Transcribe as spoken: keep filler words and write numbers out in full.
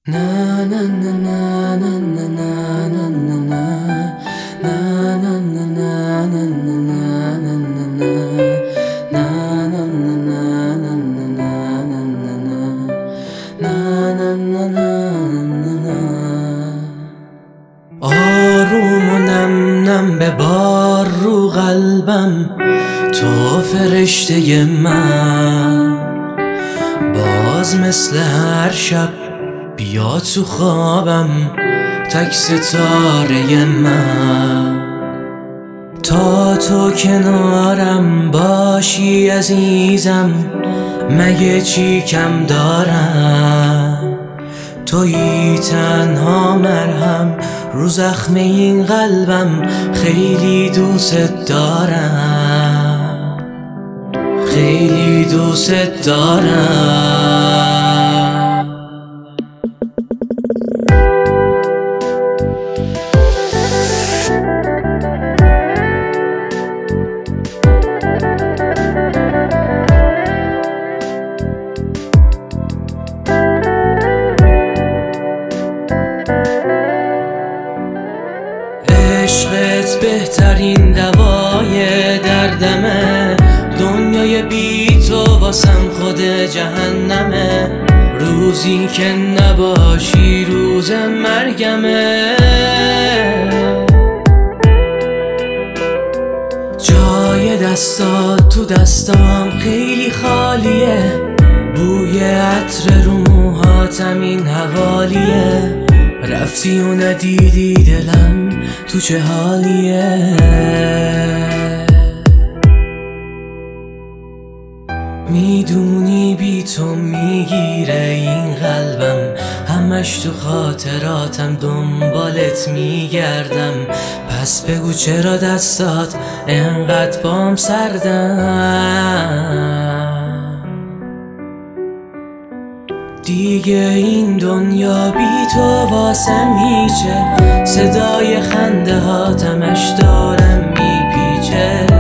Na na na na na na na na na na na na na na na na na na na. آروم و نم نم ببار رو قلبم تو فرشته من، باز مثل هر شب بیا تو خوابم تک ستاره من. تا تو کنارم باشی عزیزم مگه چی کم دارم؟ تویی تنها مرهم رو زخم این قلبم، خیلی دوست دارم، خیلی دوست دارم. عشقت بهترین دوای دردمه، دنیای بی تو واسم خود جهنمه. روزی که نباشی روز مرگمه، جای دستات تو دستام خیلی خالیه، بوی عطر رو موهاتم این حوالیه. رفتی و ندیدی دلم تو چه حالیه، میدونی بی تو میگیره این قلبم، همش تو خاطراتم دنبالت میگردم. پس بگو چرا دستات انقدر بام سردن؟ دیگه این دنیا بی تو واسم هیچه، صدای خنده هاتمش دارم میپیچه.